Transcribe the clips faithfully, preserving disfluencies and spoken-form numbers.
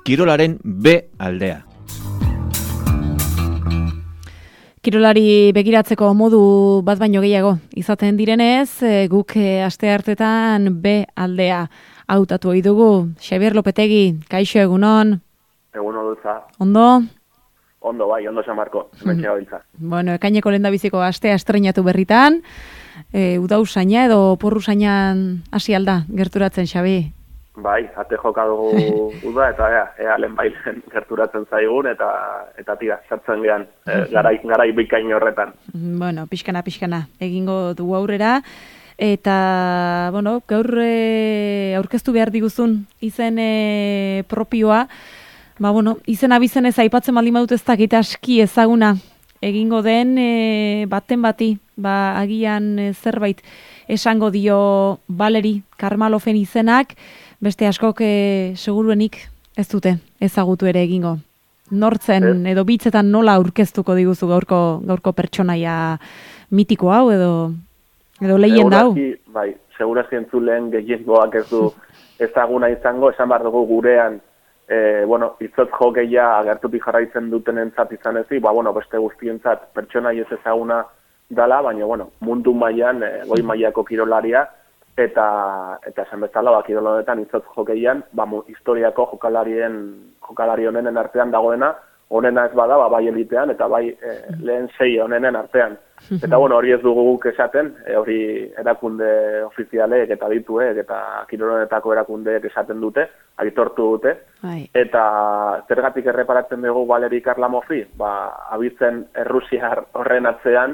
kirolaren B aldea. Kirolari begiratzeko modu bat baino gehiago izaten direnez, guk asteartetan B aldea hautatu ohi dugu. Xabier Lopetegi, kaixo egunon. Egunon dutza. Ondo? Ondo, bai, ondo San Marko. Mm. Bueno, ekaineko lehendabiziko astea estrenatu berritan, e, udausaina edo porrusainan hasi alda gerturatzen, Xabi? Bai, ate joka dugu uda, eta ea, ea lehen bailen gerturatzen zaigun, eta eta tira, sartzen gehan, e, garai, garai bikain horretan. Bueno, pixkana, pixkana, egingo dugu aurrera, eta, bueno, gaur e, aurkeztu behar diguzun izen e, propioa, ba, bueno, izen abizenez aipatzen baldin badut ez dakit aski ezaguna egingo den e, baten bati, ba, agian e, zerbait esango dio Valeri Karmalofen izenak, beste askok e, seguruenik ez dute ezagutu ere egingo. Nortzen edo bitzetan nola aurkeztuko diguzu gaurko gaurko pertsonaia mitiko hau edo edo leyenda hau? Bai, segurazki entzulen gehiengoak ez du ezaguna izango, esan behar dugu gurean E, bueno, izotz jokeia agertutik jarraitzen dutenentzat izan ezi, ba, bueno, beste guztientzat pertsonai ez ezaguna dala, baina, bueno, mundu mailan e, goi mailako kirolaria, eta eta esan bezala, ba, kirol honetan izotz jokeian, ba, historiako jokalarien, jokalari honenen artean dagoena, honena ez bada, ba, bai elitean, eta bai e, lehen sei honenen artean. Eta, bueno, hori ez dugu guk esaten, e, hori erakunde ofizialeek eta dituek, eta kirol honetako erakundeek esaten dute, aitortu dute, Ai. Eta zergatik erreparatzen dugu Valeri Karlamofi, ba, abitzen Errusiar horren atzean,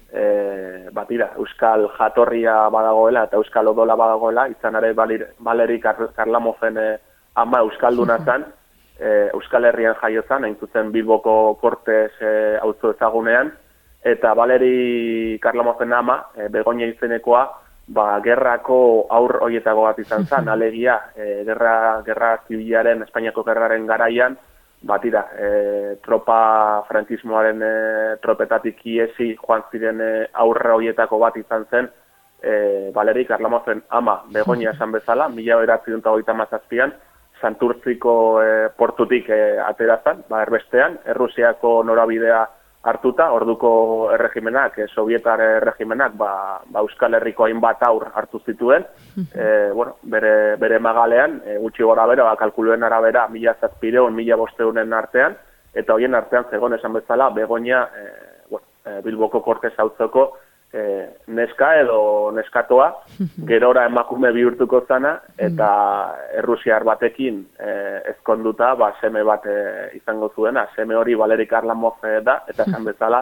e, batira, euskal jatorria badagoela eta euskal odola badagoela, izan ere Valeri Karlamofen e, ama euskalduna zen, e, Euskal Herrian jaio zen, hain zuzen Bilboko Kortes e, auzo ezagunean, eta Valeri Karlamofen ama, e, Begoña izenekoa, ba, gerrako aur hoietako bat izan zen, alegia, e, gerra, gerra zibilaren, Espainiako gerraren garaian, batira, e, tropa frankismoaren e, tropetatik iesi joan ziren e, aurre hoietako bat izan zen, e, Valeri Karlamofen ama, Begoña esan bezala, mila bederatziehun eta hogeita hamazazpian, Santurtziko e, portutik e, aterazan, ba, erbestean, Errusiako norabidea hartuta, orduko erregimenak, eh, sovietar erregimenak, ba, ba Euskal Herriko hainbat aur hartu zituen, e, bueno, bere, bere magalean, e, gutxi gora bera, ba, kalkuluen arabera, mila zazpireun, mila bosteunen artean, eta horien artean zegoen esan bezala, Begoña, e, bueno, e, Bilboko Kortes autzoko e, neska edo neskatoa, gerora emakume bihurtuko zana, eta Errusiar batekin e, ezkonduta, ba, seme bat e, izango zuena, seme hori Valeri Karlamov da, eta esan bezala,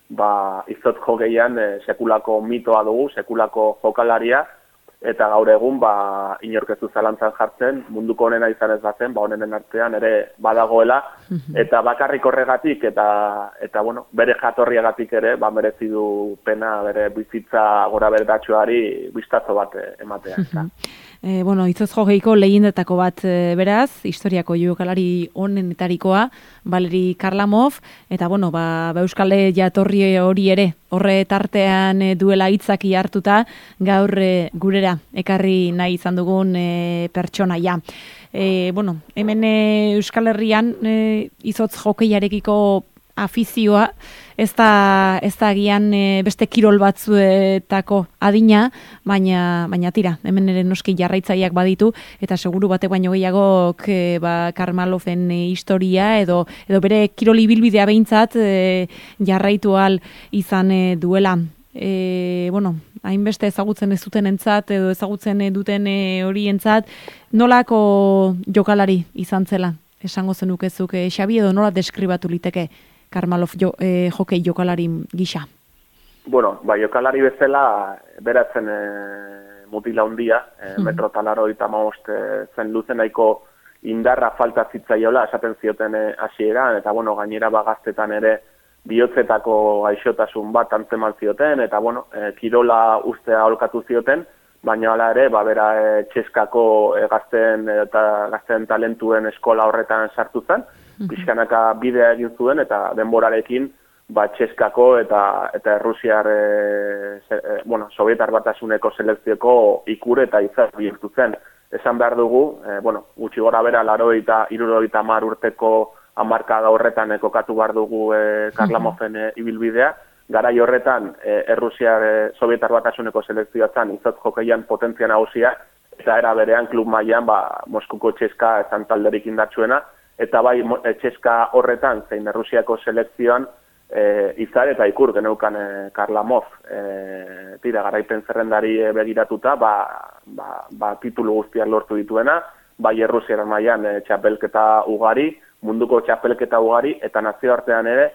ba, izot jokeian e, sekulako mitoa dugu, sekulako jokalaria, eta gaur egun, ba, inorkezu zalantzan jartzen, munduko honena izan ez bazen, ba, honenen artean ere badagoela, eta bakarrik horregatik, eta, eta bueno, bere jatorriagatik ere, ba, merezi du pena bere bizitza gora berdatxoari bistazo bat ematea. E, bueno, izotz jogeiko lehindetako bat e, beraz, historiako jokalari honenetarikoa, Valeri Karlamov, eta bueno, ba, ba Euskale jatorri hori ere, horre tartean e, duela hitzaki hartuta, gaur e, gurera ekarri nahi izan dugun e, pertsonaia. E, bueno, hemen e, Euskal Herrian e, izotz jokeiarekiko afizioa, ez da, ez da agian e, beste kirol batzuetako adina, baina, baina tira, hemen ere noski jarraitzaileak baditu, eta seguru batek baino gehiagok e, ba, Karmalofen e, historia, edo, edo bere kirol ibilbidea behintzat e, jarraitu ahal izan e, duela. E, bueno, hainbeste ezagutzen ez duten entzat, edo ezagutzen duten e, horientzat, nolako jokalari izan zela, esango zenukezuk, e, Xabi, edo nola deskribatu liteke Karmalov jo, eh, jokei jokalari gisa? Bueno, ba, jokalari bezala, beratzen e, mutila hundia, e, mm. metro talaro eta maost zen luzen nahiko indarra falta zitzaiola, esaten zioten e, hasieran, eta bueno, gainera bagaztetan ere bihotzetako gaixotasun bat antzeman zioten, eta bueno, e, kirola ustea aholkatu zioten, baina hala ere, ba, bera e, txeskako e, gazten eta gazten talentuen eskola horretan sartu zen, pixkanaka bidea egin zuen eta denborarekin ba txeskako eta eta Errusiar e, se, e, bueno, Sovietar Batasuneko selekzioko ikure eta izar bihurtu zen. esan behar dugu, e, bueno, gutxi gora bera, larogeita, hirurogeita hamar urteko hamarkada horretan e, kokatu behar dugu e, Karlamoven e, ibilbidea. Garai horretan, e, Errusiar e, Sobietar Batasuneko selekzioatzen izotz jokeian potentzia nagusia, eta era berean klub mailan ba, Moskuko Txeska ezan talderik indartsuena, eta bai Txeska horretan, zein Errusiako selekzioan, e, izar eta ikur geneukan e, Karlamov, e, tira, garaipen zerrendari e, begiratuta, ba, ba, ba, titulu guztiak lortu dituena, bai Errusiar mailan e, txapelketa ugari, munduko txapelketa ugari, eta nazioartean ere,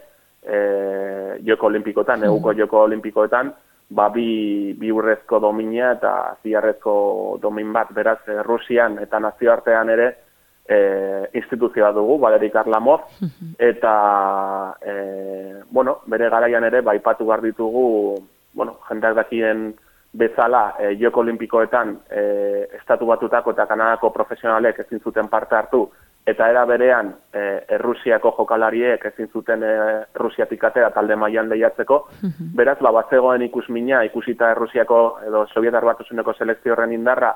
E, joko olimpikoetan, neguko joko olimpikoetan, ba, bi, bi urrezko domina eta ziarrezko domin bat, beraz, e, Rusian eta nazioartean ere e, instituzioa dugu, Valeri Karlamov, eta e, bueno, bere garaian ere, baipatu behar ditugu, bueno, jendeak dakien bezala, e, joko olimpikoetan e, estatu batutako eta Kanadako profesionalek ezin zuten parte hartu, eta era berean, e, Errusiako jokalariek ezin zuten e, Rusiatik atera talde mailan lehiatzeko, beraz, ba, batzegoen ikusmina, ikusita Errusiako edo Sobietar Batasuneko selekzio horren indarra,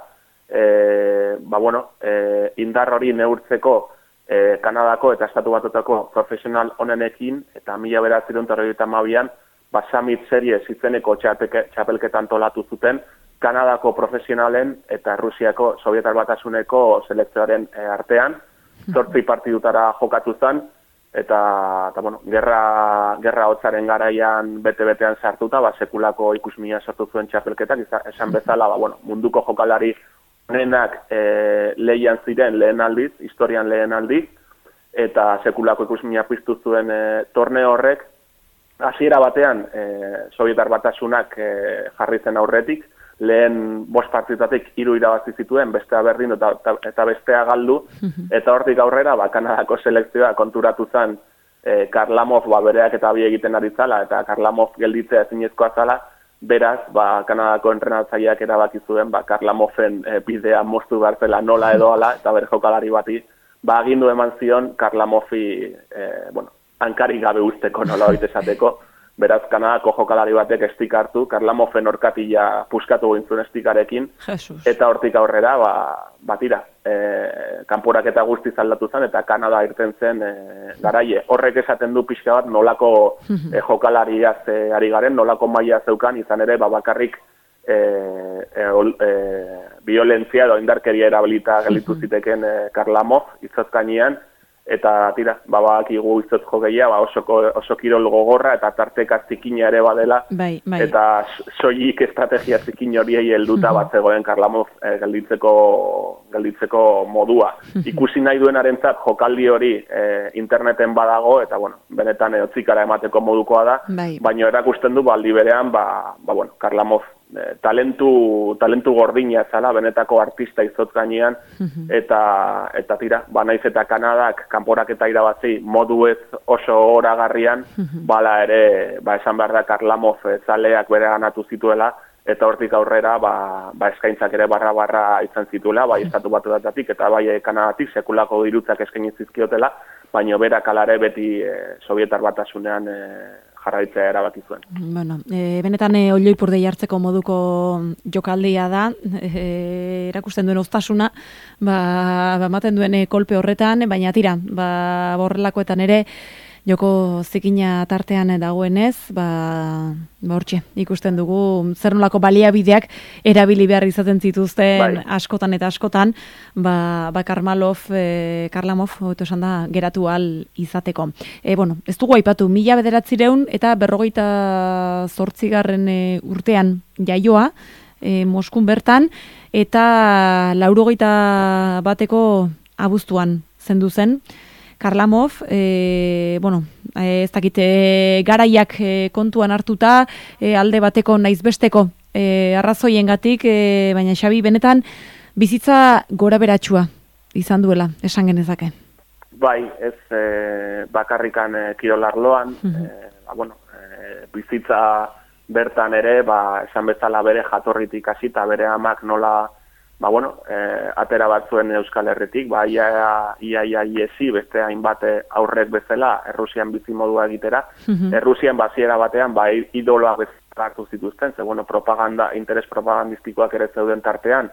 e, ba, bueno, e, indar hori neurtzeko e, Kanadako eta Estatu Batutako profesional onenekin, eta mila bederatziehun eta hirurogeita hamabian, ba, Summit Series izeneko txapelketa antolatu zuten, Kanadako profesionalen eta Errusiako Sobietar Batasuneko selekzioaren e, artean, zortzi partidutara jokatu zen, eta, eta bueno, gerra, gerra hotzaren garaian bete-betean sartuta, ba, sekulako ikusmina sortu zuen txapelketak, esan bezala, ba, bueno, munduko jokalari honenak e, lehian ziren lehen aldiz, historian lehen aldiz, eta sekulako ikusmina piztu zuen e, torneo horrek, hasiera batean, e, Sobietar Batasunak e, jarri zen aurretik, lehen bost partitatik hiru irabazi zituen, bestea berdin eta, eta bestea galdu, eta hortik aurrera, ba, Kanadako selekzioa konturatu zen e, Karlamov ba, bereak eta bi egiten ari zala, eta Karlamov gelditzea ezinezkoa zala, beraz, ba, Kanadako entrenatzaileak erabaki zuen, ba, Karlamoven e, bidea moztu behar zela nola edo ala, eta bere jokalari bati, ba, agindu eman zion Karlamovi, e, bueno, hankari gabe usteko nola horit esateko, beraz, Kanadako jokalari batek estik hartu, Karlamoven orkatila puskatu gintzuen estikarekin, Jesus. Eta hortik aurrera, ba, batira, e, kanporaketa guztiz aldatu zen, eta Kanada irten zen e, garaie. Horrek esaten du pixka bat nolako e, jokalariaz e, ari garen, nolako maila zeukan, izan ere, ba, bakarrik e, e, e, violentzia edo indarkeria erabilita gelditu ziteken e, Karlamov, izozkainean, eta tira, babak igu izotz jogeia, ba oso, oso kirol gogorra, eta tarteka zikina ere badela, bai, bai. Eta soilik estrategia zikin horiei helduta bat zegoen Karlamov eh, gelditzeko, gelditzeko modua. Ikusi nahi duenarentzat jokaldi hori eh, interneten badago, eta bueno, benetan eotzikara emateko modukoa da, bai. Baina erakusten du, baldi berean, ba, ba bueno, Karlamov E, talentu, talentu gordina zala, benetako artista izotz gainean, eta, eta tira, ba naiz eta Kanadak kanporaketa irabazi modu ez oso oragarrian, bala ere, ba esan behar da Karlamov zaleak bere ganatu zituela, eta hortik aurrera, ba, ba eskaintzak ere barra-barra izan zituela, bai estatu batuetatik, eta bai Kanadatik sekulako dirutzak eskaini zizkiotela, baina berak alare beti e, Sobietar Batasunean e, jarraitzea erabaki zuen. Bueno, e, benetan e, olioipurde jartzeko moduko jokaldia da, e, erakusten duen oztasuna, ba, ba ematen duen e, kolpe horretan, baina tira, ba, borrelakoetan ere, joko zikina tartean dagoenez, ba, ba hortxe, ikusten dugu, zer nolako baliabideak erabili behar izaten zituzten bai. askotan eta askotan, ba, ba Karmalov, e, Karlamov, oto esan da, geratu al izateko. E, bueno, ez dugu aipatu, mila bederatzireun eta berrogeita zortzigarren e, urtean jaioa, e, Moskun bertan, eta laurogeita bateko abuztuan zendu zen, Karlamov, e, bueno, e, ez dakite garaiak e, kontuan hartuta, e, alde bateko naiz besteko e, arrazoiengatik, e, baina Xabi, benetan bizitza gora beratsua izan duela, esan genezake. Bai, ez e, bakarrikan e, kirolarloan, mm-hmm. e, ba, bueno, e, bizitza bertan ere, ba, esan bezala bere jatorritik hasi eta bere amak nola ba, bueno, eh, atera batzuen Euskal Herritik, ba, ia, ia, ia, iesi, beste hainbat aurrek bezala, Errusian bizimodua egitera. Mm-hmm. Errusian baziera batean, ba, idoloak bezala hartu zituzten, ze, bueno, propaganda, interes propagandistikoak ere zeuden tartean,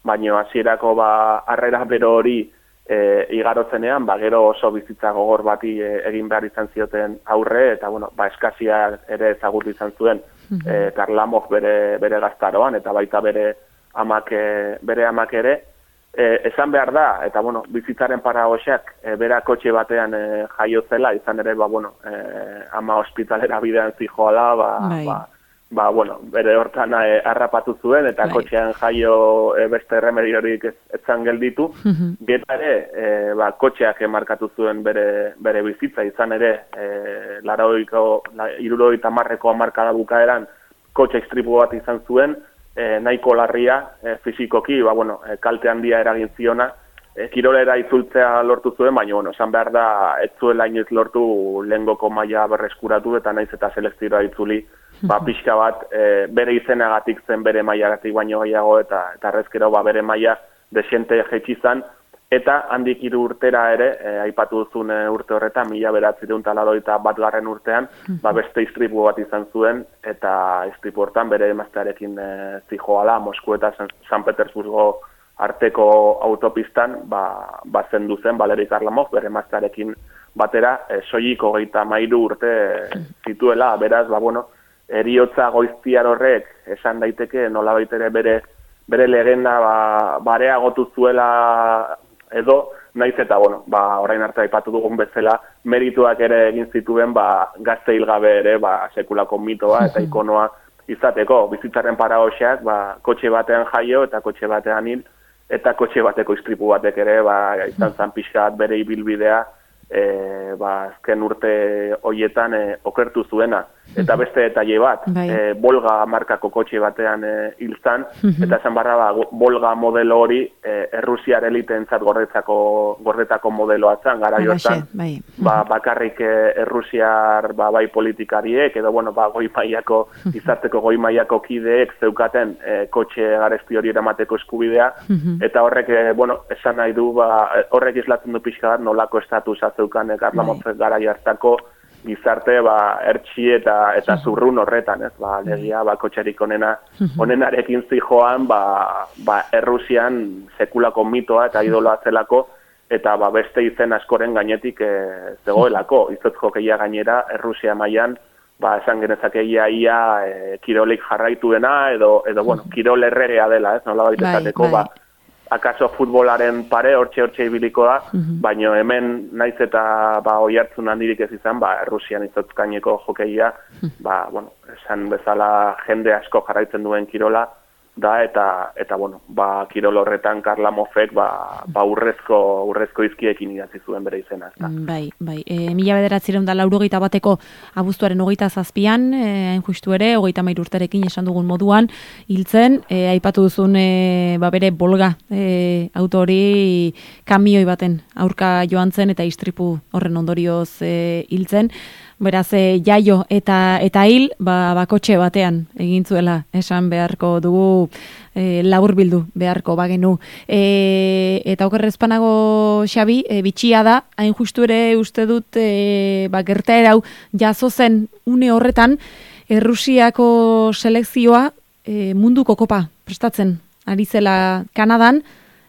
baina hasierako ba, harrera bero hori e, igarotzenean, ba, gero oso bizitza gogor bati e, egin behar izan zioten aurre, eta bueno, ba, eskazia ere ezagutu izan zuen e, Karlamov bere, bere gaztaroan, eta baita bere amak, e, bere amak ere, E, esan behar da, eta bueno, bizitzaren paragoxak e, bera kotxe batean e, jaio zela, izan ere, ba, bueno, e, ama ospitalera bidean zijoala, ba, ba, ba, bueno, bere hortan e, harrapatu zuen, eta bai. Kotxean jaio e, beste remediorik ez, etzan gelditu, mm-hmm. Geta ere, e, ba, kotxeak emarkatu zuen bere, bere bizitza, izan ere, e, laroiko, la, iruroita marreko amarkada bukaeran, kotxe istripu bat izan zuen, E, nahiko larria, e, fizikoki, ba, bueno, e, kalte handia eragin ziona, e, kirolera itzultzea lortu zuen, baina, bueno, esan behar da, ez zuela inoiz lortu lehengoko maila berreskuratu, eta naiz eta selekzioa itzuli, ba, pixka bat, e, bere izenagatik zen bere mailagatik baino gehiago, eta eta errezkero, ba, bere maila desente jaitsi zan, eta handik hiru urtera ere, e, aipatu duzun e, urte horretan, mila bederatziehun eta laurogeita bat garren urtean, ba beste istripu bat izan zuen, eta istripu hortan bere emaztearekin e, zijoala, Mosku eta San, San Petersburgo arteko autopistan, ba, ba zendu zen, Valeri Karlamov, bere emaztearekin batera, e, soilik hogeita hamairu urte e, zituela, beraz, ba bueno, heriotza goiztiar horrek, esan daiteke, nolabait ere bere, bere legenda ba, bareagotu zuela edo, naiz eta, bueno, ba, orain arte aipatu dugun bezala, merituak ere egin zituen, ba, gazte hilgabe ere, ba, sekulako mitoa eta ikonoa izateko, bizitzaren paragoxak, ba, kotxe batean jaio eta kotxe batean hil, eta kotxe bateko istripu batek ere, ba, izan zan pixkat bere ibilbidea, e, ba, azken urte hoietan e, okertu zuena. Eta beste detaile bat, e, Volga markako kotxe batean e, hil zan, eta esan barra, ba, Volga modelo hori e, Errusiar eliteentzat gordetako, gordetako modeloa zan, gara jortan, ba, bakarrik e, Errusiar ba, bai politikariek, edo bueno, ba, goi mailako, izarteko goi mailako kideek zeukaten e, kotxe garesti hori eramateko eskubidea, eta horrek, e, bueno, esan nahi du, ba, horrek islatzen du pixka bat, nolako estatusa zeukan e, Karlamov gara jartako, gizarte ba ertsi eta eta zurrun horretan, ez? Ba legia ba kotxerik onena onenarekin zijoan ba ba Errusian sekulako mitoa eta idoloa zelako eta ba beste izen askoren gainetik e, zegoelako. Izotz jokeia gainera Errusia mailan ba esan genezake ia ia e, kirolik jarraituena edo edo bueno, kirol erregea dela, ez? Nolabait esateko ba akaso futbolaren pare hortxe hortxe ibiliko da, mm-hmm. baina hemen naiz eta ba oihartzun handirik ez izan, ba Errusian izotzkaineko jokeia, mm-hmm. ba bueno, esan bezala jende asko jarraitzen duen kirola da eta eta bueno, ba kirol horretan Karlamovek ba ba urrezko urrezko izkiekin idatzi zuen bere izena, ezta. Bai, bai. E, mila bederatziehun eta laurogeita bateko abuztuaren hogeita zazpian, e, hain justu ere, hogeita hamairu urterekin esan dugun moduan hiltzen, e, aipatu duzun e, ba bere Volga e, autori kamioi baten aurka joan zen eta istripu horren ondorioz e, hiltzen. Beraz, e, jaio eta eta hil, ba, bakotxe batean egin zuela esan beharko dugu e, laburbildu beharko bagenu. E, eta okerrezpanago Xabi, e, bitxia da, hain justu ere uste dut e, ba, gertaera hau jazo zen une horretan, Errusiako selekzioa e, munduko kopa prestatzen ari zela Kanadan,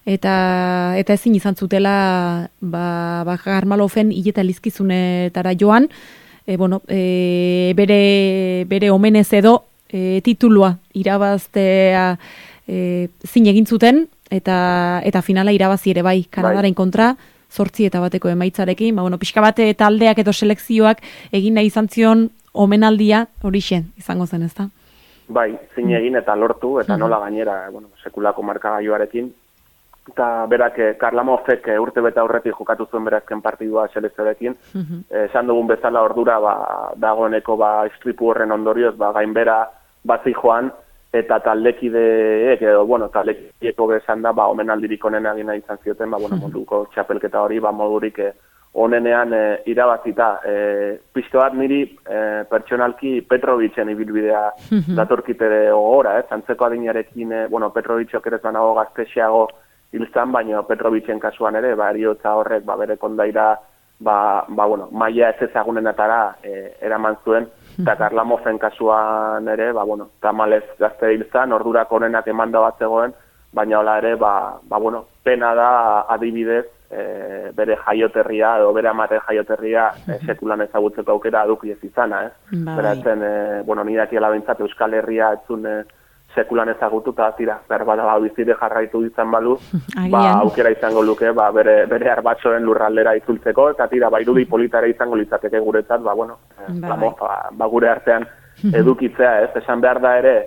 eta eta ezin izan zutela ba, ba Karmaloven hileta lizkizunetara joan, E, bueno, e, bere, bere omenez edo e, titulua irabaztea e, zin egin zuten eta eta finala irabazi ere bai Kanadaren kontra zortzi eta bateko emaitzarekin, ba, bueno, pixka bate taldeak edo selekzioak egin nahi izan zion omenaldia horixe izango zen, ezta? Bai, zin egin eta lortu eta nola gainera, bueno, sekulako markagailuarekin. Eta berak, Karlamovek urte bete aurretik jokatu zuen berazken partidua selekzioarekin. Mm-hmm. Esan dugun bezala ordura ba, dagoeneko ba, istripu horren ondorioz ba, gainbera batzi joan eta taldekideek, edo, bueno, taldekideeko bezan da, ba, omenaldirik onena egina izan zioten, ba, bueno, munduko txapelketa hori, ba, modurik e, onenean e, irabazita. E, Pixko bat niri e, pertsonalki Petrovicen ibilbidea mm-hmm. datorkitere gogora, ez? Antzeko adinarekin, e, bueno, Petrovicok ere zanago gaztesiago hilzan, baina Petrovicen kasuan ere, ba, eriotza horrek, ba, bere kondaira, ba, ba, bueno, maila ez ezagunenatara e, eraman zuen, eta Karlamoven kasuan ere, ba, bueno, tamalez gazte hilzan, ordurak onenak emanda bat zegoen, baina hola ere, ba, ba bueno, pena da adibidez, e, bere jaioterria, edo bere amaren jaioterria e, sekulan ezagutzeko aukera eduki ez izana, ez? Bai. Beratzen, e, bueno, nire akiela bentsat Euskal Herria etzun e, sekulan ezagutu, eta tira, berbada ba, bizire jarraitu izan balu, ba, aukera izango luke, ba, bere, bere arbatxoen lurraldera itzultzeko, eta tira, ba, irudi politara izango litzateke guretzat, ba, bueno, bai. ba, ba, gure artean edukitzea, ez? Esan behar da ere,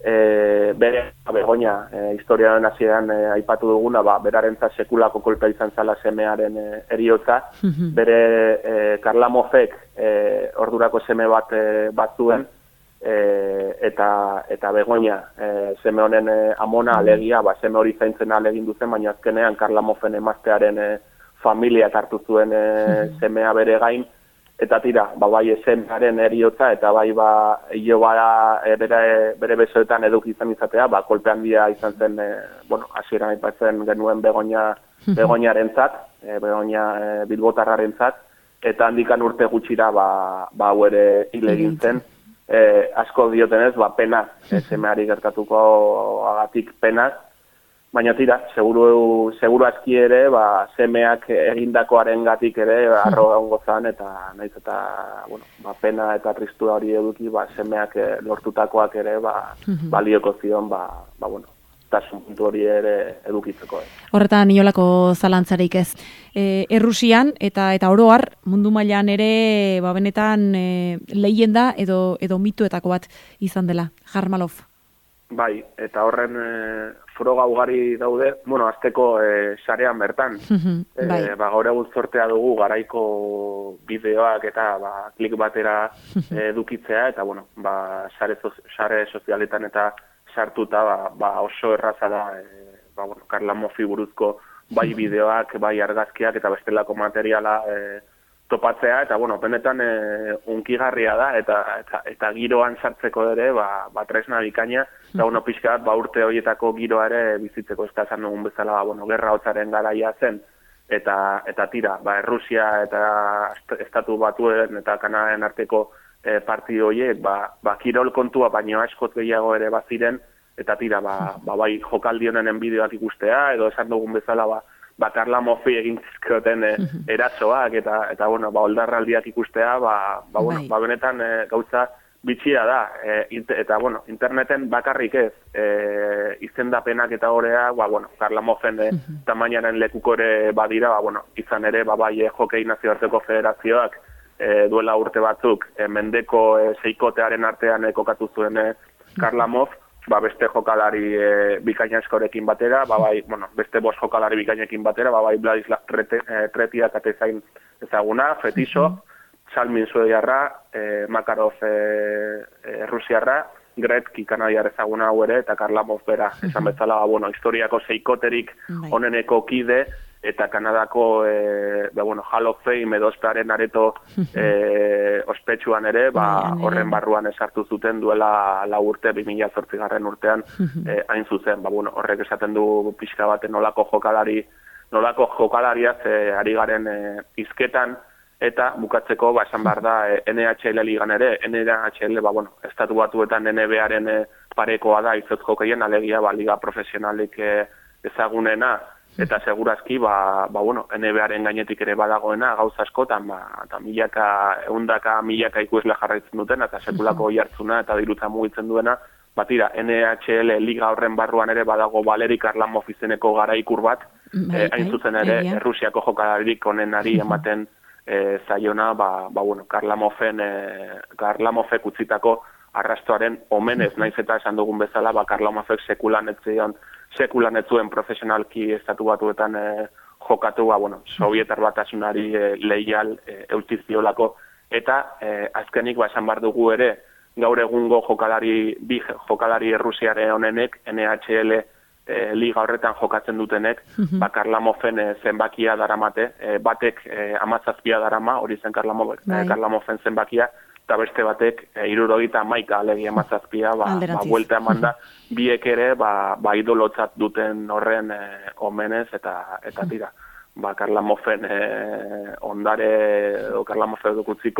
E, bere Begoña e, historiaren hasieran e, aipatu duguna, ba, berarentzat sekulako kolpea izan zala semearen e, eriotza, bere e, Karlamofek e, ordurako seme bat e, bat zuen, e, eta, eta Begoña e, seme honen e, amona alegia, ba, seme hori zaintzen alegin duzen, baina azkenean Karlamofen emaztearen e, familia hartu zuen e, semea bere gain, eta tira, ba, bai esenaren eriotza, eta bai ba, hilo bada e, bere, bere besoetan eduki izan izatea, ba, kolpe handia izan zen, e, bueno, hasieran aipatzen genuen Begoña, Begoñarentzat, e, Begoña e, Bilbotarrarentzat, eta handikan urte gutxira, ba, ba hau ere hil egin zen. E, asko diotenez, ba, pena, e, semeari gertatuko agatik penaz, baina tira, seguru, seguru aski ere, ba, semeak egindakoaren gatik ere, arro egongo zan, eta naiz eta, bueno, ba, pena eta tristura hori eduki, ba, semeak lortutakoak ere, ba, balioko zion, ba, ba, bueno, tasun puntu hori ere edukitzeko. Eh. Horretan inolako zalantzarik ez. E, Errusian eta eta oroar mundu mailan ere, ba, benetan e, leyenda edo, edo mituetako bat izan dela, Jarmalov. Bai, eta horren e, froga ugari daude, bueno, azteko e, sarean bertan. e, bai. Ba, gaur egun zortea dugu garaiko bideoak eta ba, klik batera edukitzea, eta bueno, ba, sare, sare sozialetan eta sartuta ba, ba oso erraza da e, ba, bueno, Karlamofi buruzko bai bideoak, bai argazkiak eta bestelako materiala e, topatzea, eta bueno, benetan e, unkigarria da, eta, eta, eta giroan sartzeko ere, ba, ba tresna bikaina, eta bueno, pixka bat, ba urte horietako giroa ere bizitzeko, ez da esan dugun bezala, ba, bueno, gerra hotzaren garaia zen, eta, eta tira, ba, Errusia eta Estatu Batuen eta Kanadaren arteko e, partido horiek, ba, ba, kirol kontua, baino askot gehiago ere baziren, eta tira, ba, ba, bai jokaldi honenen bideoak ikustea, edo esan dugun bezala, ba, ba, Karlamofi egin zizkioten e, erasoak, eta, eta bueno, ba, oldarraldiak ikustea, ba, ba, bueno, ba, benetan e, gauza bitxia da, e, eta, bueno, interneten bakarrik ez, e, izendapenak eta horea, ba, bueno, Karlamofen e, tamainaren lekukore badira, ba, bueno, izan ere, ba, bai, e, Hokei Nazioarteko Federazioak, e, duela urte batzuk, e, mendeko e, seikotearen artean e, kokatu zuen e, Karlamov, ba, beste jokalari e, bikaina eskorekin batera, ba, bai, bueno, beste bost jokalari bikainekin batera, ba, bai, Vladislav Tretiak atezain ezaguna, Fetiso, Salmin Suediarra, e, Makarov e, e, Rusiarra, Gretzky Kanadiar ezaguna hau ere, eta Karlamov bera, esan bezala, ba, bueno, historiako seikoterik oneneko kide, eta Kanadako e, ba, bueno, Hall of Fame edo ospearen areto e, ospetsuan ere, ba, horren barruan esartu zuten duela lau urte, bi mila zortzigarren urtean e, hain zuzen. Ba, bueno, horrek esaten du pixka baten nolako jokalari, nolako jokalariaz e, ari garen e, izketan, eta bukatzeko, ba, esan behar da, e, N H L ligan ere, N H L, ba, bueno, Estatu Batuetan N B A-ren e, parekoa da, izot jokeien, alegia, ba, liga profesionalik e, ezagunena, eta segurazki, ba, ba, bueno, N B A-ren gainetik ere badagoena, gauza askotan, ba, eta milaka, eundaka, milaka ikusle jarraitzen duten, eta sekulako jartzuna eta dirutza mugitzen duena, batira, N H L liga horren barruan ere badago Valeri Karlamov izeneko garaikur bat, eh, hain zuzen ere, Errusiako jokalaririk onenari ematen eh, zaiona, ba, ba, bueno, Karlamofen, eh, Karlamovek utzitako arrastoaren omenez, naiz eta esan dugun bezala, ba, Karlamovek sekulan etzion, sekulan ez zuen profesionalki Estatu Batuetan e, jokatu, ba, bueno, Sovietar Batasunari e, leial e, eutiziolako, eta e, azkenik ba, esan bar dugu ere, gaur egungo jokalari, bi jokalari Errusiare honenek, N H L e, liga horretan jokatzen dutenek, ba, Karlamofen e, zenbakia daramate, e, batek e, amazazpia darama, hori zen Karlamov, e, Karlamofen zenbakia, eta beste batek, e, irurogeita maika alegia mazazpia, ba, ba, buelta eman da, biek ere, ba, ba idolotzat duten horren e, omenez, eta, eta tira, ba, Karlamofen e, ondare, o Karlamofen dukutziko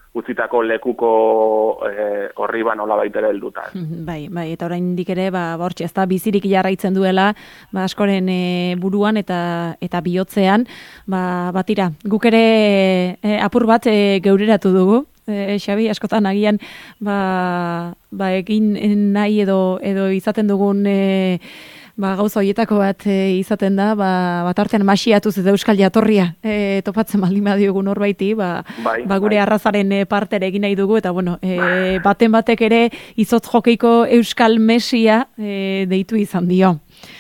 utzitako lekuko e, horri ba nola baitere helduta. Bai, bai, eta oraindik ere ba hortxe ez da bizirik jarraitzen duela, ba askoren e, buruan eta eta bihotzean, ba batira. Guk ere e, apur bat e, geureratu dugu. E, Xabi, askotan agian ba, ba egin nahi edo edo izaten dugun e, ba, gauza horietako bat e, izaten da, ba, bat artean masiatuz eta euskal jatorria e, topatzen baldin badiogu norbaiti, ba, bai, ba gure bai. arrazaren e, partere egin nahi dugu, eta bueno, e, baten batek ere izotz jokeiko euskal mesia e, deitu izan dio.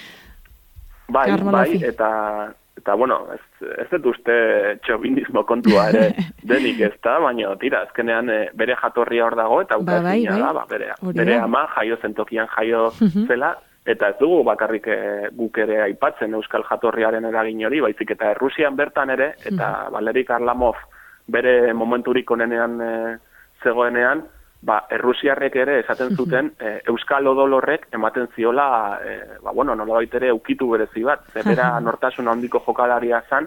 Bai, bai, eta, eta bueno, ez, ez dut uste txobinismo kontua ere denik ez da, baina tira, azkenean e, bere jatorria hor dago, eta ba, bai, utazina bai. da, ba, bere, bere ama jaio zentokian jaio zela, eta ez dugu bakarrik e, guk ere aipatzen euskal jatorriaren eragin hori, baizik eta Errusian bertan ere, eta Valeri Karlamov bere momenturik onenean e, zegoenean, ba, Errusiarrek ere esaten zuten e, euskal odol horrek ematen ziola, e, ba, bueno, nolabait ere ukitu berezi bat, zebera nortasun handiko jokalaria zan,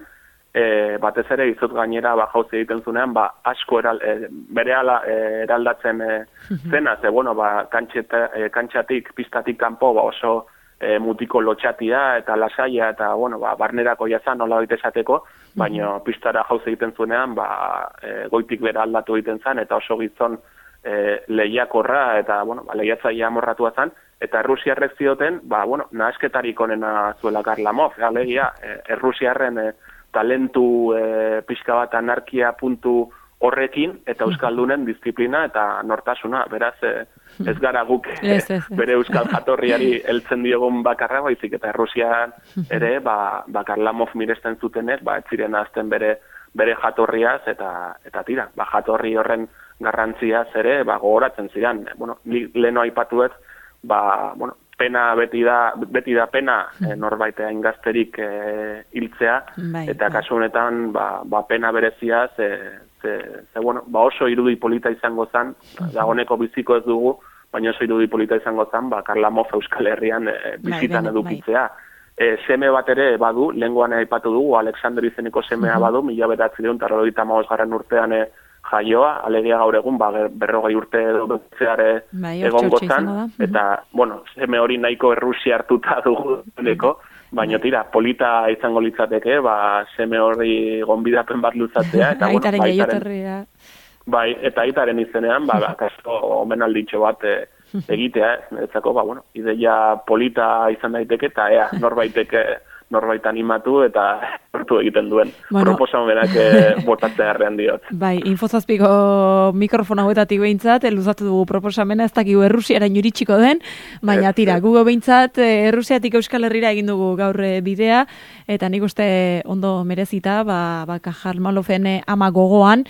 e, batez ere izot gainera ba, jauzi egiten zunean, ba, asko eral, e, bere ala e, eraldatzen e, zena, ze, bueno, ba, kantxeta, e, kantxatik, pistatik kanpo, ba, oso e, mutiko lotxatia eta lasaia, eta, bueno, ba, barnerako jazan nolabait esateko, baina pistara jauzi egiten zunean, ba, e, goitik bera aldatu egiten zen, eta oso gizon E, lehiakorra eta bueno, ba, lehiatzaia amorratua zen, eta Errusiarrek zioten, ba, bueno, nahasketarik onena zuela Karlamov, alegia, e, Errusiarren e, talentu e, pixka bat anarkia puntu horrekin, eta euskaldunen disiplina eta nortasuna, beraz, e, ez gara guk e, bere euskal jatorriari heltzen diogun bakarra, baizik eta Errusian ere, ba, ba Karlamov miresten zutenek, ba, ez ziren azten bere, bere jatorriaz, eta, eta tira, ba, jatorri horren garrantziaz ere, ba, gogoratzen ziren. Bueno, leno aipatuet, ba, bueno, pena beti da, beti da pena e, norbaitea ingazterik e, hiltzea, bai, eta bai. kasu honetan, ba, ba, pena berezia, ze, ze, ze, bueno, ba, oso irudi polita izango zen, dagoneko biziko ez dugu, baina oso irudi polita izango zen, ba, Karlamov Euskal Herrian e, bizitan bai, edukitzea. E, seme bat ere badu, lehengoan aipatu dugu, Alexander izeneko semea badu, mila bederatziehun eta laurogeita hamabost garren urtean e, jaioa, alegia gaur egun, ba, berrogei urte dutzeare bai, egongo zan, eta, bueno, seme hori nahiko Errusia hartuta dugu, neko, baina tira, polita izango litzateke, ba, seme hori gonbidapen bat luzatzea, eta, bueno, baitaren, bai, eta aitaren izenean, ba, kasto omenalditxo bat e, egitea, niretzako, ba, bueno, ideia polita izan daiteke, eta ea, norbaitek norbait animatu eta sortu egiten duen. Bueno, proposamenak botatzen harrean diot. Bai, Infozazpiko mikrofona hauetatik behintzat, luzatu dugu proposamena, ez dakigu Errusiara iritsiko den, baina tira, gugo behintzat Errusiatik Euskal Herrira egin dugu gaur bidea, eta nik uste ondo merezita, ba, ba Karlmaloven ama gogoan,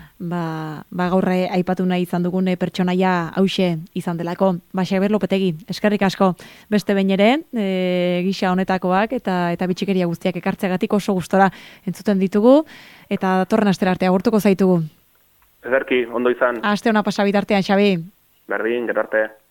ba, ba gaurre aipatu nahi izan dugune pertsonaia hause izan delako. Ba, Xabier Lopetegi, eskerrik asko beste behin ere, e, gisa honetakoak eta eta bitxikeria guztiak ekartzeagatik oso gustora entzuten ditugu, eta datorren astera arte agurtuko zaitugu. Ederki, ondo izan. Aste ona pasa bitartean, Xabi. Berdin, gero arte.